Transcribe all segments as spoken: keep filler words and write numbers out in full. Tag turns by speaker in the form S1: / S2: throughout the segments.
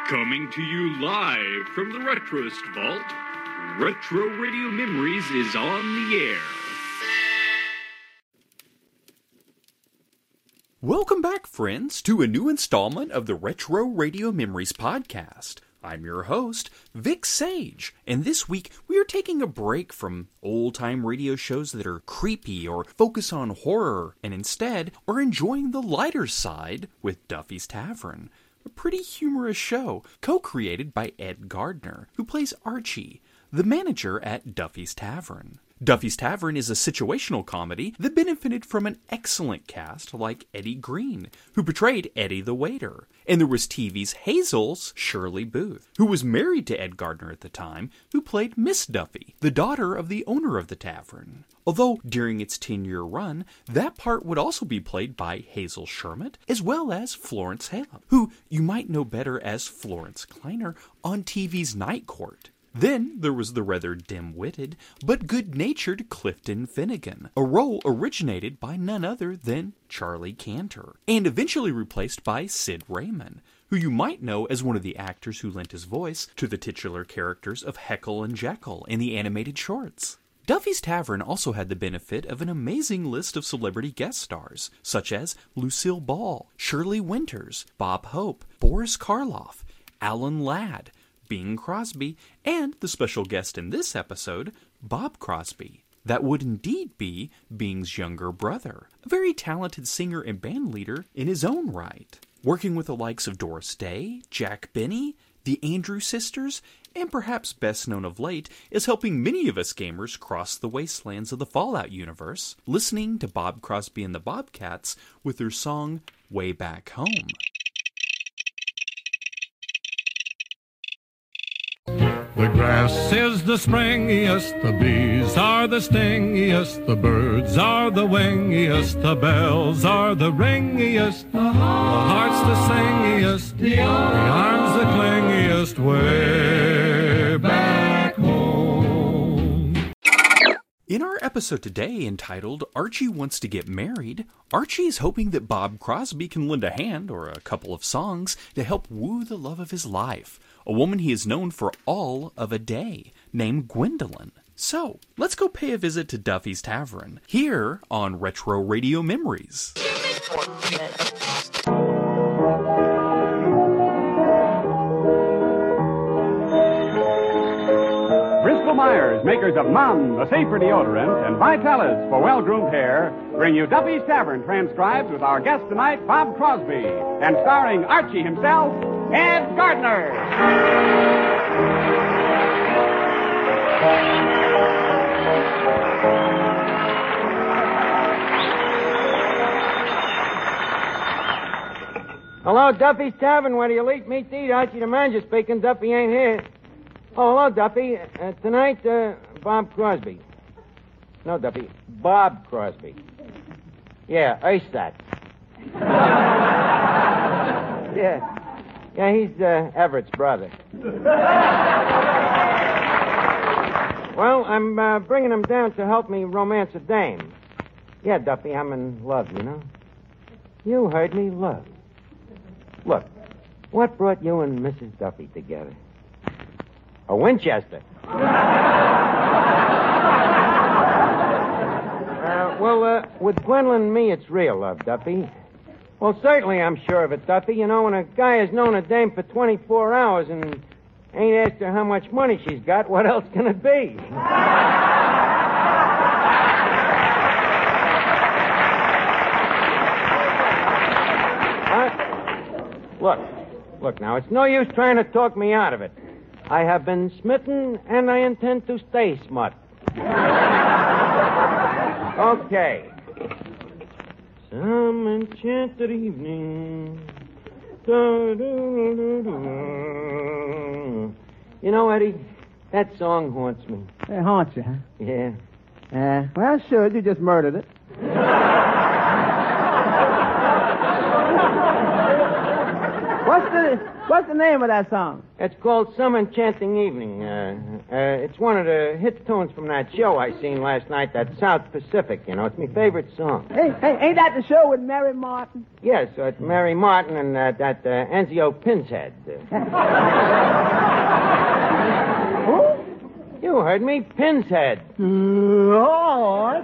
S1: Coming to you live from the Retroist Vault, Retro Radio Memories is on the air.
S2: Welcome back, friends, to a new installment of the Retro Radio Memories podcast. I'm your host, Vic Sage, and this week we are taking a break from old-time radio shows that are creepy or focus on horror, and instead are enjoying the lighter side with Duffy's Tavern. A pretty humorous show, co-created by Ed Gardner, who plays Archie, the manager at Duffy's Tavern. Duffy's Tavern is a situational comedy that benefited from an excellent cast like Eddie Green, who portrayed Eddie the waiter. And there was T V's Hazel's Shirley Booth, who was married to Ed Gardner at the time, who played Miss Duffy, the daughter of the owner of the tavern. Although, during its ten-year run, that part would also be played by Hazel Sherman, as well as Florence Halep, who you might know better as Florence Kleiner on T V's Night Court. Then there was the rather dim-witted, but good-natured Clifton Finnegan, a role originated by none other than Charlie Cantor, and eventually replaced by Sid Raymond, who you might know as one of the actors who lent his voice to the titular characters of Heckle and Jekyll in the animated shorts. Duffy's Tavern also had the benefit of an amazing list of celebrity guest stars, such as Lucille Ball, Shirley Winters, Bob Hope, Boris Karloff, Alan Ladd, Bing Crosby, and the special guest in this episode, Bob Crosby. That would indeed be Bing's younger brother, a very talented singer and band leader in his own right, working with the likes of Doris Day, Jack Benny, the Andrews Sisters, and perhaps best known of late is helping many of us gamers cross the wastelands of the Fallout universe, listening to Bob Crosby and the Bobcats with their song, Way Back Home.
S3: The grass is the springiest, the bees are the stingiest, the birds are the wingiest, the bells are the ringiest, the heart's the singiest, the arms the clingiest, way back home.
S2: In our episode today entitled Archie Wants to Get Married, Archie is hoping that Bob Crosby can lend a hand or a couple of songs to help woo the love of his life, a woman he has known for all of a day, named Gwendolyn. So, let's go pay a visit to Duffy's Tavern, here on Retro Radio Memories.
S4: Bristol Myers, makers of Mum, the safer deodorant, and Vitalis for well-groomed hair, bring you Duffy's Tavern, transcribed with our guest tonight, Bob Crosby, and starring Archie himself, Ed Gardner.
S5: Hello, Duffy's Tavern, where the elite meet to eat. Archie the manager speaking. Duffy ain't here. Oh, hello, Duffy. Uh, tonight, uh, Bob Crosby. No, Duffy. Bob Crosby. Yeah, Erstat. yeah. Yeah, he's uh, Everett's brother. Well, I'm uh, bringing him down to help me romance a dame. Yeah, Duffy, I'm in love, you know. You heard me, love. Look, what brought you and Missus Duffy together? A Winchester. uh, well, uh, with Gwendolyn and me, it's real love, Duffy. Well, certainly I'm sure of it, Duffy. You know, when a guy has known a dame for twenty-four hours and ain't asked her how much money she's got, what else can it be? uh, look, look now, it's no use trying to talk me out of it. I have been smitten, and I intend to stay smut. Okay. Some enchanted evening. You know, Eddie, that song haunts me.
S6: It haunts you, huh?
S5: Yeah.
S6: Uh, well, sure, you just murdered it. What's the What's the name of that song?
S5: It's called Some Enchanting Evening. Uh, uh, it's one of the hit tunes from that show I seen last night, that South Pacific, you know. It's my favorite song.
S6: Hey, hey, ain't that the show with Mary Martin?
S5: Yes, uh, it's Mary Martin and uh, that uh, Enzio Pinshead.
S6: Who?
S5: You heard me, Pinshead.
S6: Lord.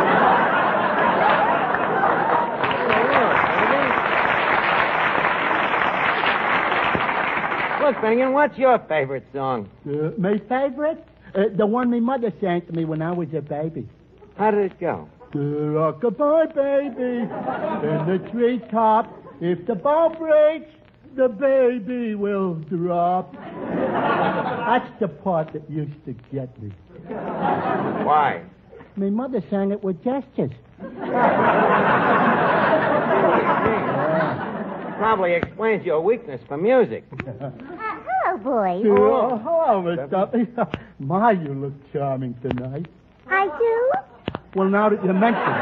S5: Look, Finnegan, what's your favorite song?
S7: Uh, my favorite? Uh, the one my mother sang to me when I was a baby.
S5: How did it go?
S7: Rock-a-bye, baby, in the treetop. If the ball breaks, the baby will drop. That's the part that used to get me.
S5: Why?
S7: My mother sang it with gestures.
S5: Probably explains your weakness for music.
S8: Uh, hello, boys.
S7: Oh, hello, Miss Duffy. My, you look charming tonight.
S8: I do?
S7: Well, now that you mention it.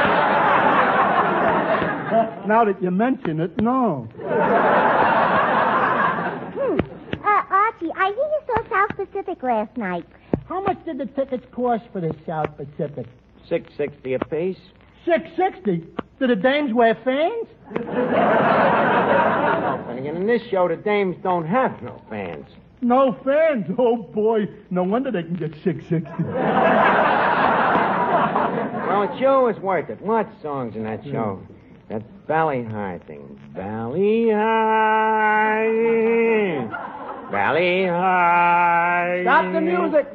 S7: Now that you mention it, no.
S8: Hmm. Uh, Archie, I hear you saw South Pacific last night.
S7: How much did the tickets cost for the South Pacific?
S5: Six sixty apiece.
S7: Six sixty. Do the dames wear fans?
S5: No, Finnegan, in this show, the dames don't have no fans.
S7: No fans? Oh, boy. No wonder they can get six sixty.
S5: Well, it sure was worth it. What songs in that show? That Valley High thing. Valley High. Valley High.
S6: Stop the music.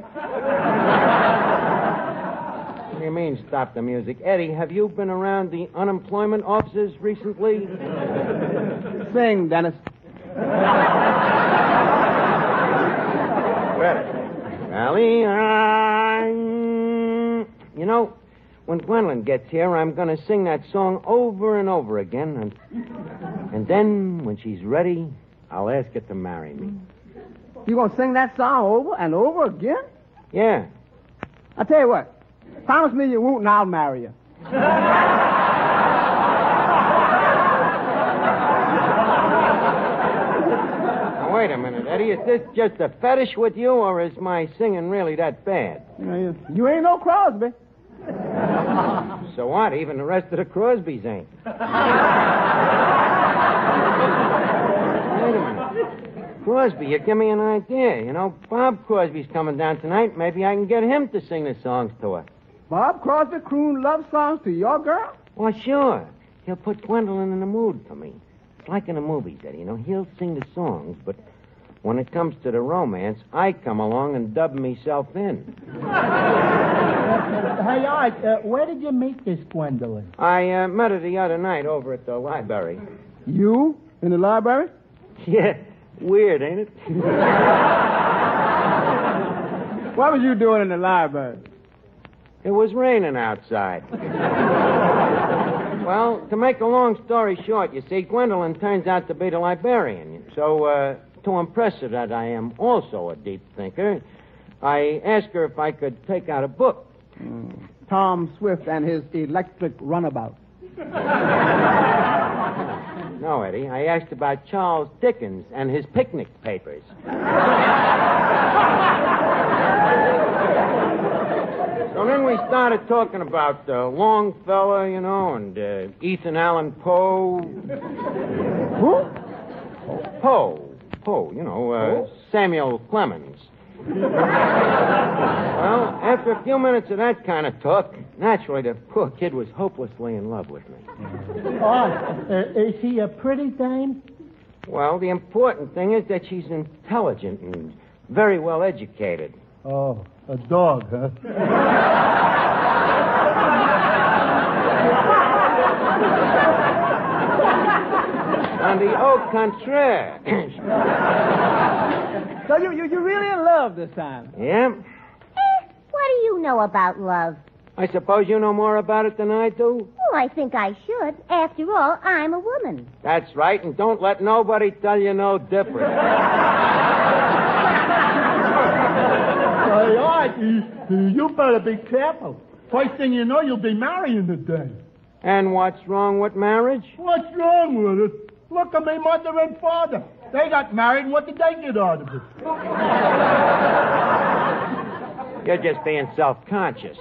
S5: What do you mean, stop the music? Eddie, have you been around the unemployment offices recently?
S6: Sing, Dennis.
S5: Valley High. You know, when Gwendolyn gets here, I'm going to sing that song over and over again. And, and then, when she's ready, I'll ask her to marry me.
S6: You gonna sing that song over and over again?
S5: Yeah.
S6: I'll tell you what. Promise me you won't, and I'll marry you.
S5: Now, wait a minute, Eddie. Is this just a fetish with you, or is my singing really that bad?
S6: You, know, you, you ain't no Crosby.
S5: So what? Even the rest of the Crosbys ain't. Wait a minute. Crosby, you give me an idea. You know, Bob Crosby's coming down tonight. Maybe I can get him to sing the songs to her.
S6: Bob Crosby croon love songs to your girl?
S5: Well, sure. He'll put Gwendolyn in the mood for me. It's like in the movies, Eddie. You know, he'll sing the songs, but when it comes to the romance, I come along and dub myself in.
S7: Hey, Art, uh, where did you meet this Gwendolyn?
S5: I uh, met her the other night over at the library.
S6: You? In the library?
S5: Yeah. Weird, ain't it?
S6: What was you doing in the library?
S5: It was raining outside. Well, to make a long story short, you see, Gwendolyn turns out to be the librarian. So, uh, to impress her that I am also a deep thinker, I asked her if I could take out a book.
S6: Mm. Tom Swift and his electric runabout.
S5: No, Eddie. I asked about Charles Dickens and his picnic papers. So then we started talking about uh, Longfellow, you know, and uh, Ethan Allen Poe.
S6: Who?
S5: Poe. Poe, you know, uh, Samuel Clemens. Well, after a few minutes of that kind of talk, naturally the poor kid was hopelessly in love with me.
S7: Art, uh, is she a pretty dame?
S5: Well, the important thing is that she's intelligent and very well educated.
S7: Oh, a dog, huh?
S5: On the au contraire.
S6: So you, you, you're really in love this time?
S5: Yeah?
S8: Eh, what do you know about love?
S5: I suppose you know more about it than I do?
S8: Well, I think I should. After all, I'm a woman.
S5: That's right, and don't let nobody tell you no different.
S7: Hey, Art, you, you better be careful. First thing you know, you'll be marrying today.
S5: And what's wrong with marriage?
S7: What's wrong with it? Look at me mother and father. They got married, and what did they get out of it?
S5: You're just being self-conscious.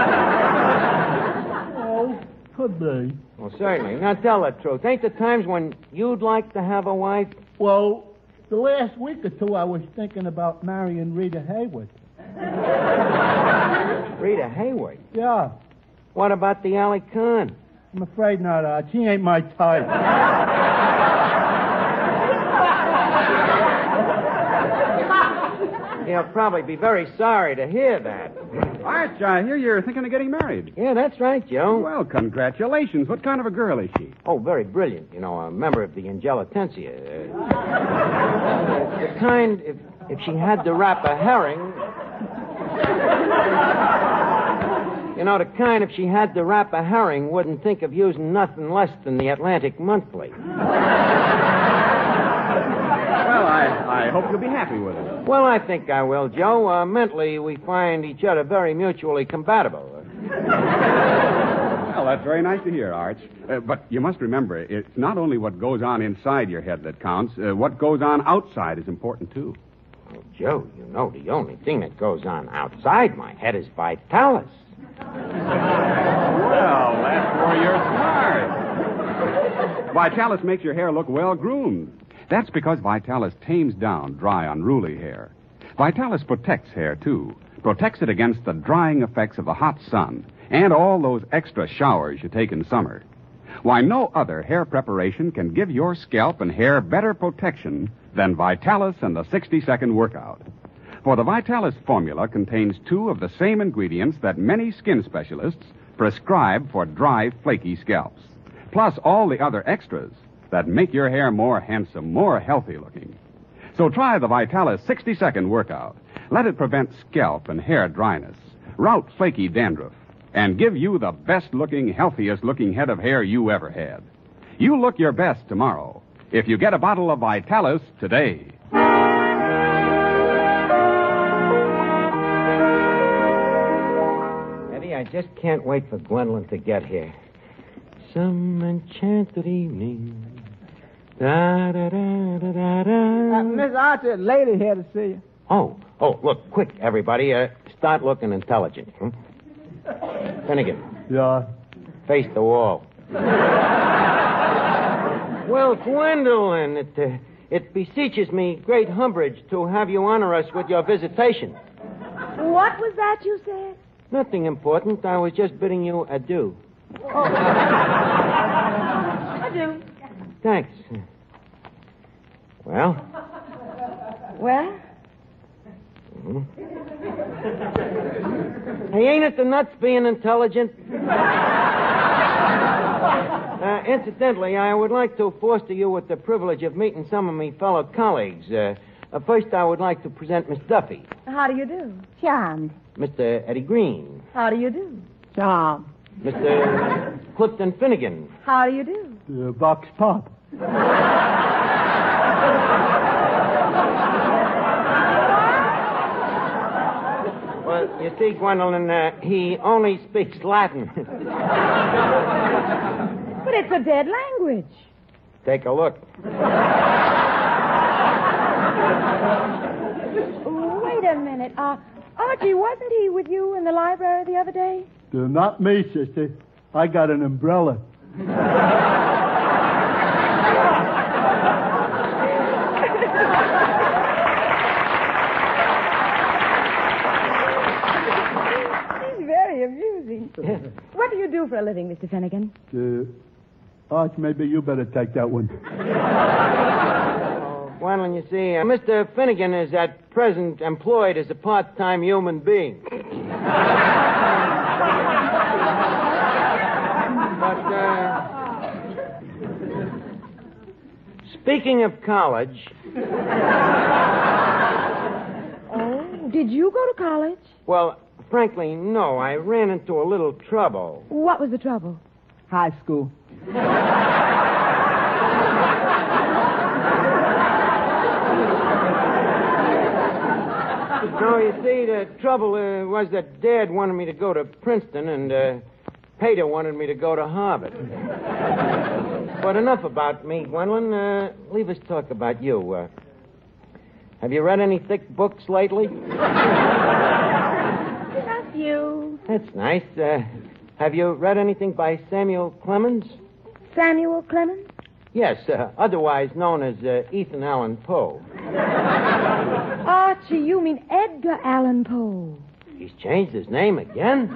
S7: Oh, could be.
S5: Well, certainly. Now, tell the truth. Ain't there times when you'd like to have a wife?
S7: Well, the last week or two, I was thinking about marrying Rita Hayworth.
S5: Rita Hayworth?
S7: Yeah.
S5: What about the Alley Khan?
S7: I'm afraid not, Arch. He ain't my type.
S5: He'll probably be very sorry to hear that.
S4: Arch, I hear you're thinking of getting married.
S5: Yeah, that's right, Joe.
S4: Well, congratulations. What kind of a girl is she?
S5: Oh, very brilliant. You know, a member of the Intelligentsia. Uh, the kind, if, if she had to wrap a herring... You know, the kind, if she had to wrap a herring, wouldn't think of using nothing less than the Atlantic Monthly.
S4: Well, I, I hope you'll be happy with her.
S5: Well, I think I will, Joe. Uh, mentally, we find each other very mutually compatible.
S4: Well, that's very nice to hear, Arch. Uh, but you must remember, it's not only what goes on inside your head that counts. Uh, what goes on outside is important, too.
S5: Oh, Joe, you know, the only thing that goes on outside my head is Vitalis.
S4: Well, that's where you're smart. Vitalis makes your hair look well-groomed. That's because Vitalis tames down dry, unruly hair. Vitalis protects hair, too. Protects it against the drying effects of the hot sun and all those extra showers you take in summer. Why, no other hair preparation can give your scalp and hair better protection than Vitalis and the sixty-second workout. For the Vitalis formula contains two of the same ingredients that many skin specialists prescribe for dry, flaky scalps, plus all the other extras that make your hair more handsome, more healthy looking. So try the Vitalis sixty-second workout. Let it prevent scalp and hair dryness, rout flaky dandruff, and give you the best-looking, healthiest-looking head of hair you ever had. You look your best tomorrow if you get a bottle of Vitalis today.
S5: Eddie, I just can't wait for Gwendolyn to get here. Some enchanted evening. Da, da, da, da, da, da.
S6: Uh, Miss Archer, lady here to see you.
S5: Oh, oh, look, quick, everybody. Uh, start looking intelligent. Hmm? Finnegan,
S7: Yeah.
S5: face the wall. Well, Gwendolyn, it, uh, it beseeches me great umbrage to have you honor us with your visitation.
S8: What was that you said?
S5: Nothing important. I was just bidding you adieu.
S8: Adieu.
S5: Thanks. Well?
S8: Well?
S5: Mm-hmm. Hey, ain't it the nuts being intelligent? uh, incidentally, I would like to foster you with the privilege of meeting some of my fellow colleagues. Uh, uh, first, I would like to present Miss Duffy.
S8: How do you do? Charmed.
S5: Mister Eddie Green.
S8: How do you do?
S6: Charmed.
S5: Mister Clifton Finnegan.
S8: How do you do?
S7: Uh, Vox Pop.
S5: Well, you see, Gwendolyn, uh, he only speaks Latin.
S8: But it's a dead language.
S5: Take a look.
S8: Oh, wait a minute. Uh, Archie, wasn't he with you in the library the other day?
S7: Uh, not me, sister. I got an umbrella.
S8: He's very amusing. What do you do for a living, Mister Finnegan?
S7: Uh, Arch, maybe you better take that one.
S5: Oh, Gwendolyn, you see, uh, Mister Finnegan is at present employed as a part-time human being. But, uh, speaking of college...
S8: Oh, did you go to college?
S5: Well, frankly, no. I ran into a little trouble.
S8: What was the trouble?
S6: High school.
S5: No, you see, the trouble uh, was that Dad wanted me to go to Princeton, and uh, Pater wanted me to go to Harvard. But enough about me, Gwendolyn. Uh, leave us talk about you. Uh, have you read any thick books lately?
S8: A few.
S5: That's nice. Uh, have you read anything by Samuel Clemens?
S8: Samuel Clemens?
S5: Yes, uh, otherwise known as uh, Ethan Allan Poe.
S8: Archie, you mean Edgar Allan Poe.
S5: He's changed his name again?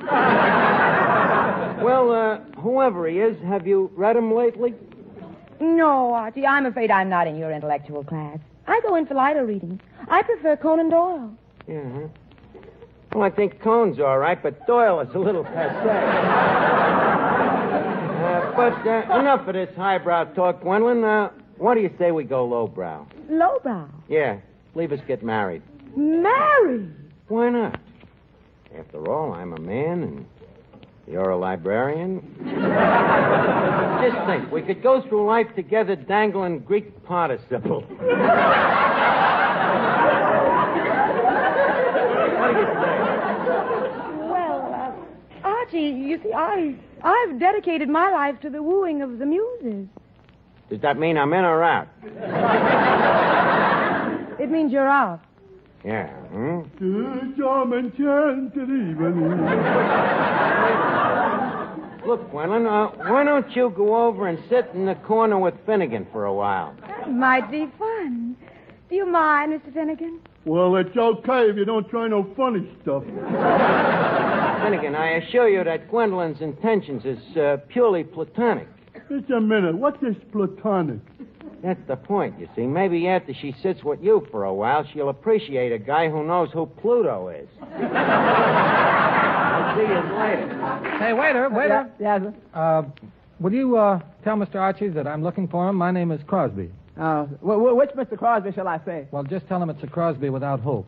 S5: Well, uh, whoever he is, have you read him lately?
S9: No, Archie, I'm afraid I'm not in your intellectual class. I go in for lighter readings. I prefer Conan Doyle.
S5: Yeah, huh? Well, I think Cone's all right, but Doyle is a little passé. uh, but uh, enough of this highbrow talk, Gwendolyn. Uh, what do you say we go lowbrow?
S9: Lowbrow?
S5: Yeah, leave us get married.
S9: Married?
S5: Why not? After all, I'm a man, and you're a librarian. Just think, we could go through life together dangling Greek participles. What do you say?
S9: Well, uh, Archie, you see, I, I've dedicated my life to the wooing of the muses.
S5: Does that mean I'm in or out?
S9: It means you're out.
S5: Yeah, hmm? Look, Gwendolyn, uh, why don't you go over and sit in the corner with Finnegan for a while?
S9: That might be fun. Do you mind, Mister Finnegan?
S7: Well, it's okay if you don't try no funny stuff.
S5: Finnegan, I assure you that Gwendolyn's intentions is uh, purely platonic.
S7: Just a minute. What is platonic?
S5: That's the point, you see. Maybe after she sits with you for a while, she'll appreciate a guy who knows who Pluto is. I'll see you later.
S10: Hey, waiter, waiter.
S6: Yeah, yeah, sir.
S10: Uh, will you uh, tell Mister Archie that I'm looking for him? My name is Crosby.
S6: Uh, wh- wh- which Mister Crosby shall I say?
S10: Well, just tell him it's a Crosby without hope.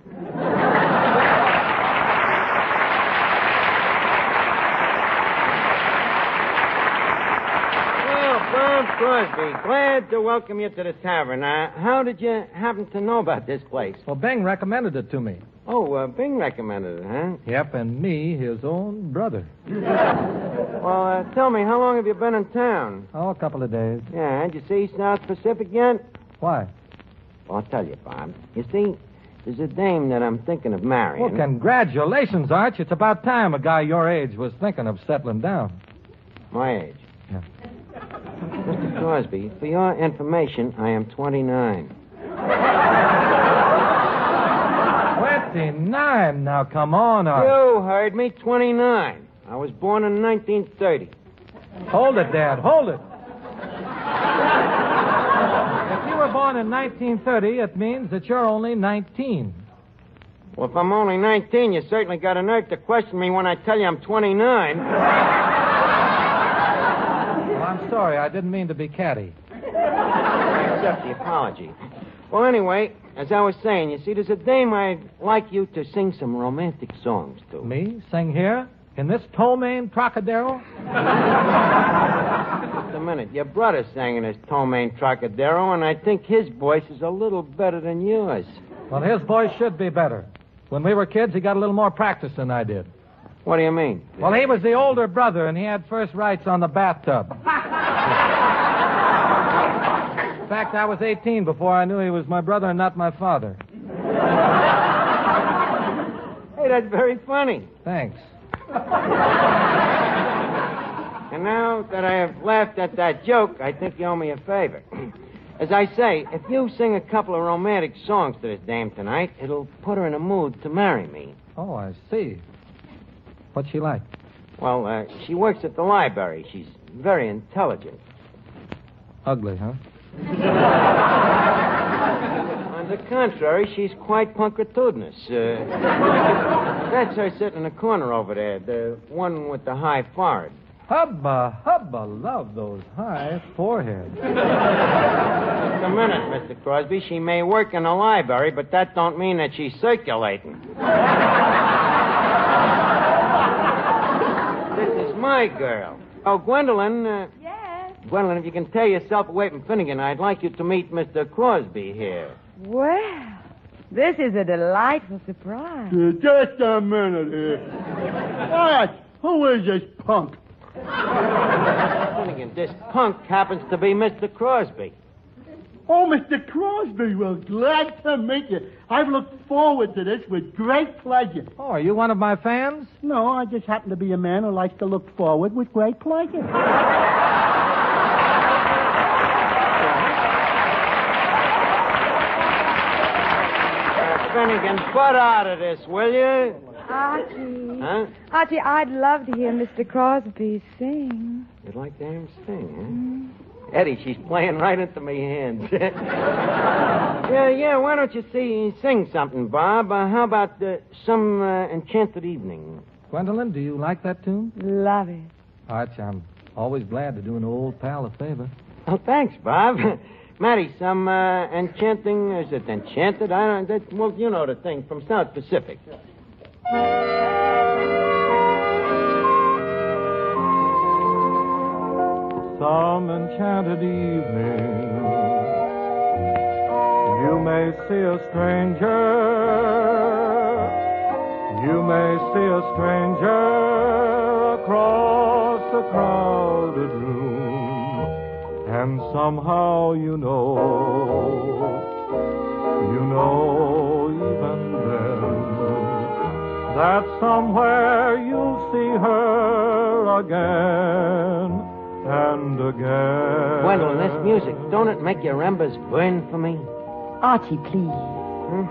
S5: Bob Crosby, glad to welcome you to the tavern. Uh, how did you happen to know about this place?
S10: Well, Bing recommended it to me.
S5: Oh, uh, Bing recommended it, huh?
S10: Yep, and me, his own brother.
S5: Well, uh, tell me, how long have you been in town?
S10: Oh, a couple of days.
S5: Yeah, did you see South Pacific yet?
S10: Why?
S5: Well, I'll tell you, Bob. You see, there's a dame that I'm thinking of marrying.
S10: Well, congratulations, Arch. It's about time a guy your age was thinking of settling down.
S5: My age?
S10: Yeah.
S5: Mister Crosby, for your information, I am twenty-nine.
S10: twenty-nine? Now, come on, Arch.
S5: You heard me, twenty-nine. I was born in nineteen thirty.
S10: Hold it, Dad, hold it. If you were born in nineteen thirty, it means that you're only nineteen.
S5: Well, if I'm only nineteen, you certainly got a nerve to question me when I tell you I'm twenty-nine.
S10: I'm sorry, I didn't mean to be catty.
S5: Accept the apology. Well, anyway, as I was saying, you see, there's a dame I'd like you to sing some romantic songs to.
S10: Me? Sing here? In this Tomaine Trocadero?
S5: Just a minute. Your brother sang in his Tomaine Trocadero, and I think his voice is a little better than yours.
S10: Well, his voice should be better. When we were kids, he got a little more practice than I did.
S5: What do you mean?
S10: Well, he was the older brother, and he had first rights on the bathtub. In fact, I was eighteen before I knew he was my brother and not my father.
S5: Hey, that's very funny.
S10: Thanks.
S5: And now that I have laughed at that joke, I think you owe me a favor. As I say, if you sing a couple of romantic songs to this dame tonight, it'll put her in a mood to marry me.
S10: Oh, I see. What's she like?
S5: Well, uh, she works at the library. She's very intelligent.
S10: Ugly, huh?
S5: On the contrary, she's quite punctitudinous. Uh, that's her sitting in the corner over there, the one with the high forehead.
S10: Hubba, hubba, love those high foreheads.
S5: Just a minute, Mister Crosby. She may work in the library, but that don't mean that she's circulating. This is my girl. Oh, Gwendolyn. Uh,
S9: Yes?
S5: Gwendolyn, if you can tear yourself away from Finnegan, I'd like you to meet Mister Crosby here.
S9: Well, this is a delightful surprise.
S7: Uh, just a minute here. Arch, Who is this punk?
S5: Finnegan, this punk happens to be Mister Crosby.
S7: Oh, Mister Crosby, well, glad to meet you. I've looked forward to this with great pleasure.
S10: Oh, are you one of my fans?
S7: No, I just happen to be a man who likes to look forward with great pleasure.
S5: Finnegan, butt out of this, will you?
S9: Archie.
S5: Huh?
S9: Archie, I'd love to hear Mister Crosby sing.
S5: You'd like to hear him sing, huh? Mm. Eddie, she's playing right into me hands. yeah, yeah, why don't you see, sing something, Bob? Uh, how about uh, some uh, Enchanted Evening?
S10: Gwendolyn, do you like that tune?
S9: Love it.
S10: Archie, I'm always glad to do an old pal a favor.
S5: Oh, thanks, Bob. Matty, some uh, enchanting, is it Enchanted? I don't, that, well, you know the thing from South Pacific.
S3: Some enchanted evening, you may see a stranger, you may see a stranger across a crowded room, and somehow you know, you know even then, that somewhere you'll see her again. And again.
S5: Gwendolyn, this music, don't it make your embers burn for me?
S9: Archie, please.
S5: Hmm?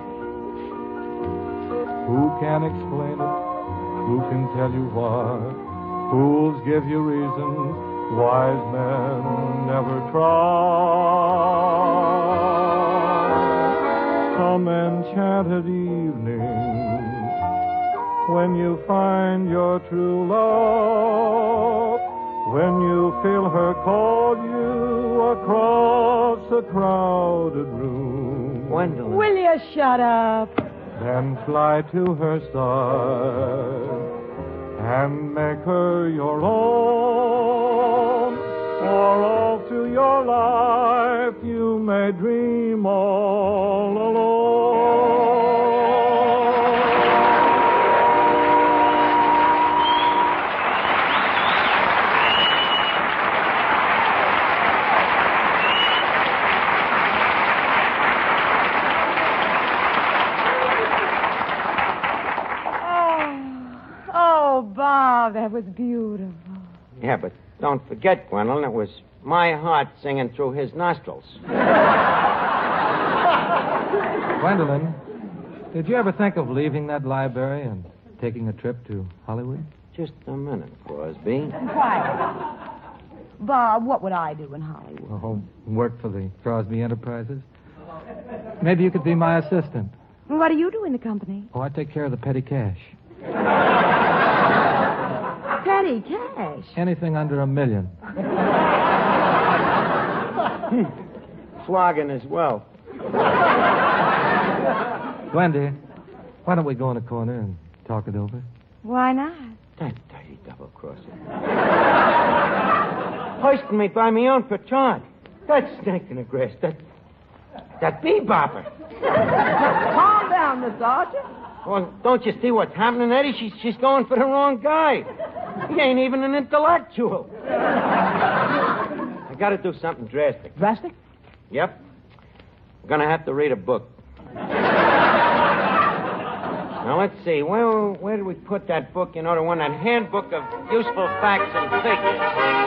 S3: Who can explain it? Who can tell you why? Fools give you reason, wise men never try. Some enchanted evening, when you find your true love, when you feel her call you across a crowded room.
S5: Gwendolyn.
S9: Will you shut up?
S3: Then fly to her side and make her your own. For all through your life you may dream all alone.
S9: Bob, that was beautiful.
S5: Yeah, but don't forget, Gwendolyn, it was my heart singing through his nostrils.
S10: Gwendolyn, did you ever think of leaving that library and taking a trip to Hollywood?
S5: Just a minute, Crosby.
S9: Why? Bob, what would I do in Hollywood?
S10: Oh, work for the Crosby Enterprises. Maybe you could be my assistant.
S9: What do you do in the company?
S10: Oh, I take care of the petty cash.
S9: Petty cash?
S10: Anything under a million.
S5: Flogging as well.
S10: Wendy, why don't we go in a corner and talk it over?
S9: Why not?
S5: That dirty double-crosser. Hoisting me by my own petard. That snake in the grass. That, that bee-bopper.
S9: Calm down, Miss Archer.
S5: Well, don't you see what's happening, Eddie? She's, she's going for the wrong guy. He ain't even an intellectual. I got to do something drastic.
S9: Drastic?
S5: Yep. I'm going to have to read a book. Now, let's see. Well, where did we put that book? You know, the one, that handbook of useful facts and figures.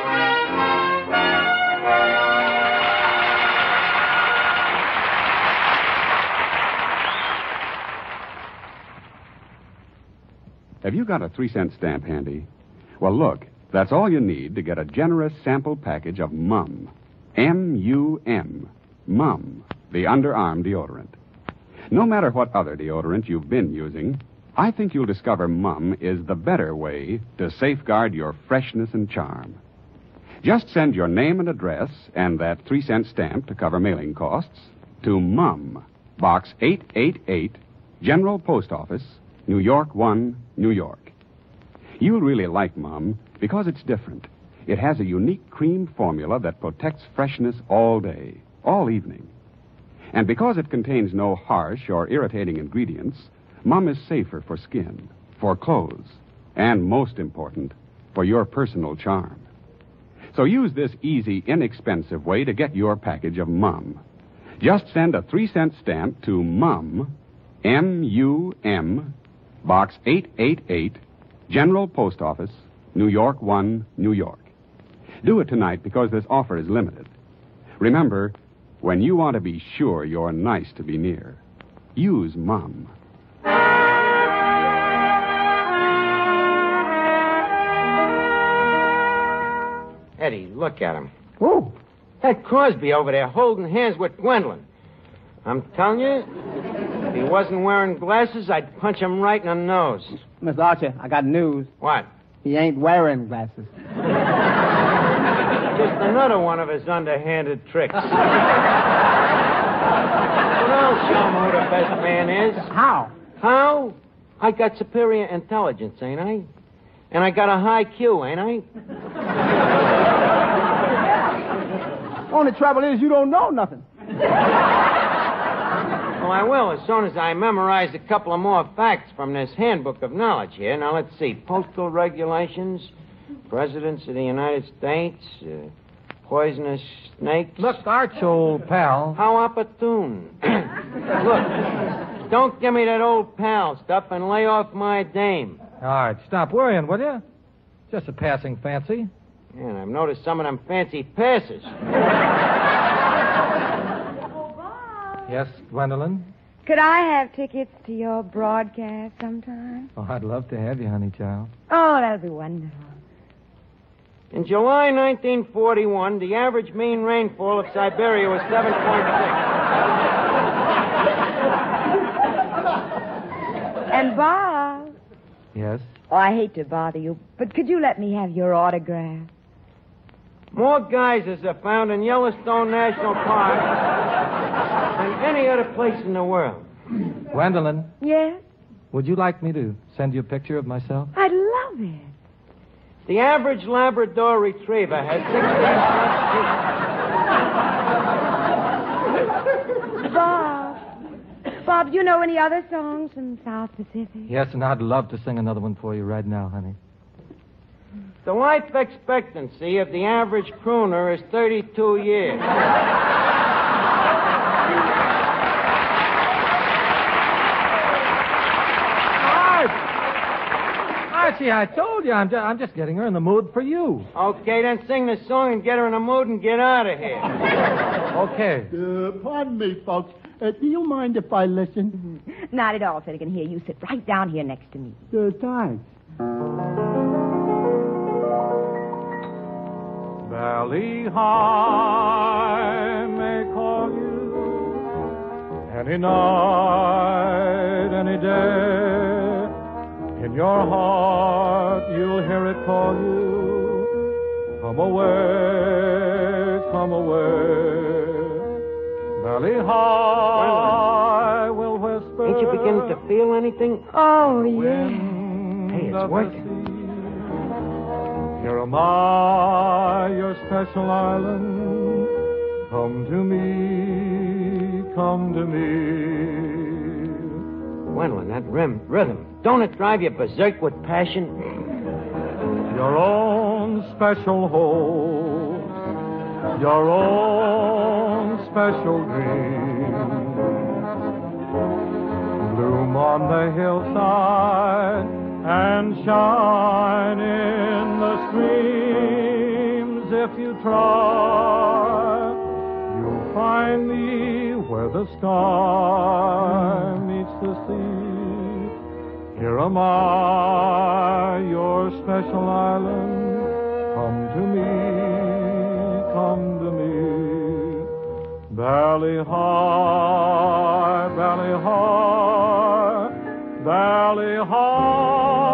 S4: Have you got a three-cent stamp handy? Well, look, that's all you need to get a generous sample package of Mum. M U M. Mum, the underarm deodorant. No matter what other deodorant you've been using, I think you'll discover Mum is the better way to safeguard your freshness and charm. Just send your name and address and that three-cent stamp to cover mailing costs to Mum, Box eight eighty-eight, General Post Office, New York one, New York. You'll really like Mum because it's different. It has a unique cream formula that protects freshness all day, all evening. And because it contains no harsh or irritating ingredients, Mum is safer for skin, for clothes, and most important, for your personal charm. So use this easy, inexpensive way to get your package of Mum. Just send a three-cent stamp to Mum, M U M, Box eight eighty-eight, General Post Office, New York one, New York. Do it tonight because this offer is limited. Remember, when you want to be sure you're nice to be near, use Mum.
S5: Eddie, look at him.
S6: Who?
S5: That Crosby over there holding hands with Gwendolyn. I'm telling you, if he wasn't wearing glasses, I'd punch him right in the nose.
S6: Miss Archer, I got news.
S5: What?
S6: He ain't wearing glasses.
S5: Just another one of his underhanded tricks. But I'll show him who the best man is.
S6: How?
S5: How? I got superior intelligence, ain't I? And I got a high Q, ain't I?
S6: Only trouble is you don't know nothing.
S5: Well, I will as soon as I memorize a couple of more facts from this handbook of knowledge here. Now, let's see. Postal regulations, presidents of the United States, uh, poisonous snakes.
S10: Look, Arch, old pal.
S5: How opportune. Look, don't give me that old pal stuff and lay off my dame.
S10: All right, stop worrying, will you? Just a passing fancy.
S5: Yeah, and I've noticed some of them fancy passes.
S10: Yes, Gwendolyn?
S9: Could I have tickets to your broadcast sometime?
S10: Oh, I'd love to have you, honey child.
S9: Oh, that'll be wonderful.
S5: In July nineteen forty-one, the average mean rainfall of Siberia was seven point six.
S9: And Bob.
S10: Yes?
S9: Oh, I hate to bother you, but could you let me have your autograph?
S5: More geysers are found in Yellowstone National Park than any other place in the world.
S10: Gwendolyn,
S9: Yes?
S10: would you like me to send you a picture of myself?
S9: I'd love it.
S5: The average Labrador Retriever has sixteen...
S9: Bob. Bob, do you know any other songs from South Pacific?
S10: Yes, and I'd love to sing another one for you right now, honey.
S5: The life expectancy of the average crooner is thirty-two years.
S10: Archie, I told you, I'm, ju- I'm just getting her in the mood for you.
S5: Okay, then sing the song and get her in the mood and get out of here.
S10: Okay.
S7: Uh, pardon me, folks. Uh, do you mind if I listen?
S9: Not at all, Finnegan. Here, you sit right down here next to me.
S7: Uh, thanks.
S3: Valley High may call you any night, any day. In your heart, you'll hear it call you. Come away, come away. Valley High will whisper.
S5: Ain't you beginning to feel anything?
S9: Oh, yeah.
S5: Hey, it's working.
S3: Here am I, your special island. Come to me, come to me.
S5: Gwendolyn, that rim, rhythm, don't it drive you berserk with passion?
S3: Your own special host, your own special dream. Bloom on the hillside and shine in the streams. If you try, you'll find me where the sky meets the sea. Here am I, your special island. Come to me, come to me. Valley high, valley high, valley high.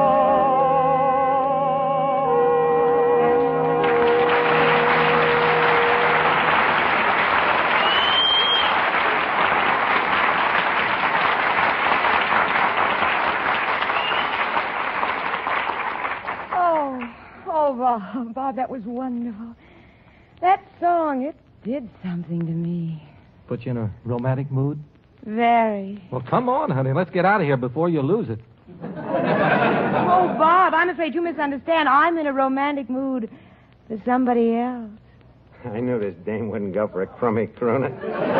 S9: Oh, Bob, Bob, that was wonderful. That song, it did something to me.
S10: Put you in a romantic mood?
S9: Very.
S10: Well, come on, honey. Let's get out of here before you lose it.
S9: Oh, Bob, I'm afraid you misunderstand. I'm in a romantic mood for somebody else.
S5: I knew this dame wouldn't go for a crummy crooner.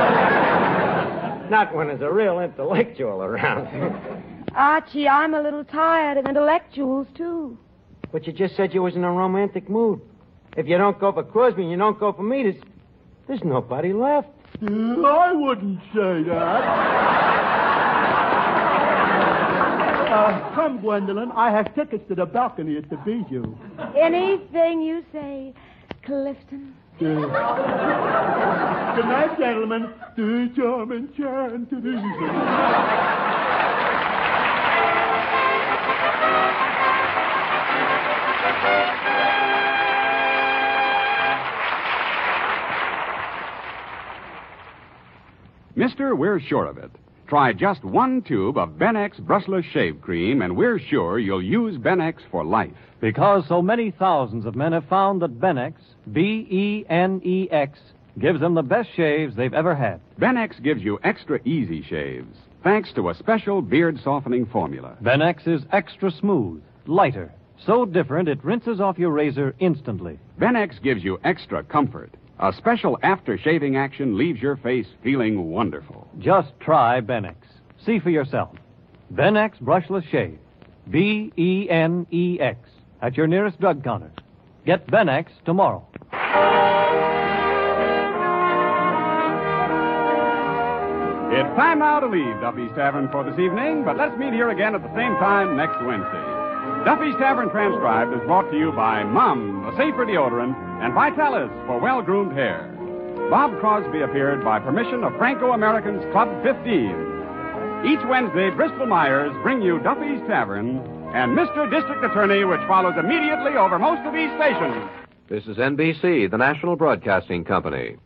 S5: Not when there's a real intellectual around.
S9: Archie, I'm a little tired of intellectuals, too.
S5: But you just said you was in a romantic mood. If you don't go for Crosby and you don't go for me, there's, there's nobody left.
S7: I wouldn't say that. uh, come, Gwendolyn. I have tickets to the balcony at the Bijou.
S9: Anything you say, Clifton.
S7: Uh, good night, gentlemen. The charming chantilly.
S4: Mister, we're sure of it. Try just one tube of Benex Brushless Shave Cream, and we're sure you'll use Benex for life.
S11: Because so many thousands of men have found that Benex, B E N E X, gives them the best shaves they've ever had.
S4: Benex gives you extra easy shaves, thanks to a special beard-softening formula.
S11: Benex is extra smooth, lighter, so different it rinses off your razor instantly.
S4: Benex gives you extra comfort. A special after-shaving action leaves your face feeling wonderful.
S11: Just try Benex. See for yourself. Benex Brushless Shave. B E N E X. At your nearest drug counter. Get Benex tomorrow.
S4: It's time now to leave Duffy's Tavern for this evening, but let's meet here again at the same time next Wednesday. Duffy's Tavern Transcribed is brought to you by Mum, the safer deodorant, and Vitalis for well-groomed hair. Bob Crosby appeared by permission of Franco-Americans Club fifteen. Each Wednesday, Bristol Myers bring you Duffy's Tavern and Mister District Attorney, which follows immediately over most of these stations.
S12: This is N B C, the National Broadcasting Company.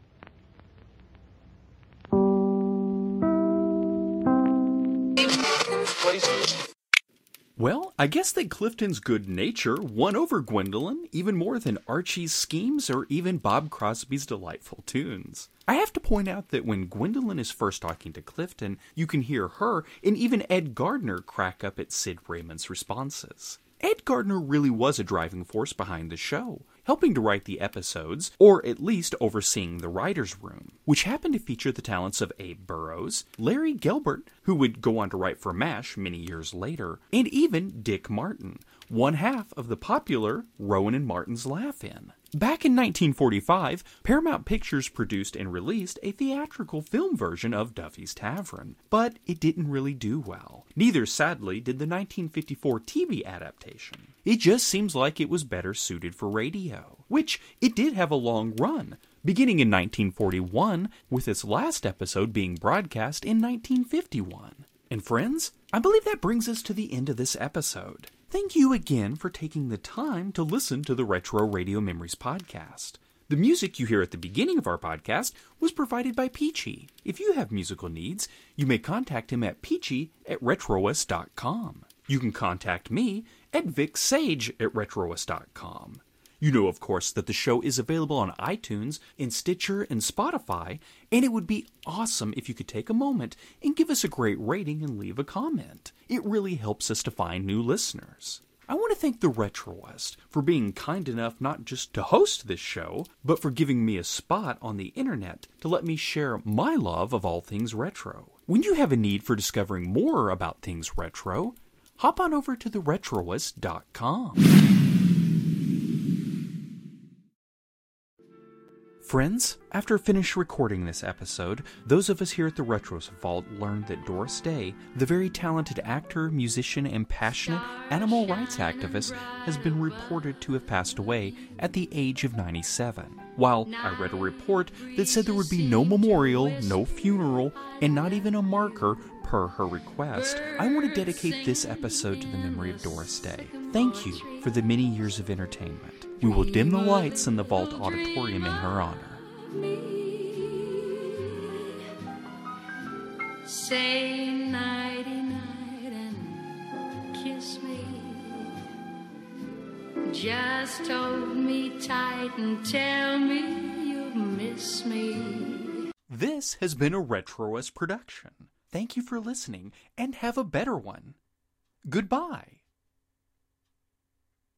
S2: Well, I guess that Clifton's good nature won over Gwendolyn even more than Archie's schemes or even Bob Crosby's delightful tunes. I have to point out that when Gwendolyn is first talking to Clifton, you can hear her and even Ed Gardner crack up at Sid Raymond's responses. Ed Gardner really was a driving force behind the show, helping to write the episodes, or at least overseeing the writer's room, which happened to feature the talents of Abe Burrows, Larry Gelbart, who would go on to write for MASH many years later, and even Dick Martin, one half of the popular Rowan and Martin's Laugh-In. Back in nineteen forty-five, Paramount Pictures produced and released a theatrical film version of Duffy's Tavern, but it didn't really do well. Neither, sadly, did the nineteen fifty-four T V adaptation. It just seems like it was better suited for radio, which it did have a long run, beginning in nineteen forty-one, with its last episode being broadcast in nineteen fifty-one. And friends, I believe that brings us to the end of this episode. Thank you again for taking the time to listen to the Retro Radio Memories podcast. The music you hear at the beginning of our podcast was provided by Peachy. If you have musical needs, you may contact him at peachy at retroist dot com. You can contact me at vicsage at retroist dot com. You know, of course, that the show is available on iTunes, in Stitcher, and Spotify, and it would be awesome if you could take a moment and give us a great rating and leave a comment. It really helps us to find new listeners. I want to thank the Retroist for being kind enough not just to host this show, but for giving me a spot on the internet to let me share my love of all things retro. When you have a need for discovering more about things retro, hop on over to the retroist dot com. Friends, after finish recording this episode, those of us here at the Retroist Vault learned that Doris Day, the very talented actor, musician, and passionate animal rights activist, has been reported to have passed away at the age of ninety-seven. While I read a report that said there would be no memorial, no funeral, and not even a marker per her request, I want to dedicate this episode to the memory of Doris Day. Thank you for the many years of entertainment. We will dim the lights in the Vault Auditorium in her honor.
S13: Say nighty-night and kiss me. Just hold me tight and tell me you miss me.
S2: This has been a Retroist production. Thank you for listening, and have a better one. Goodbye.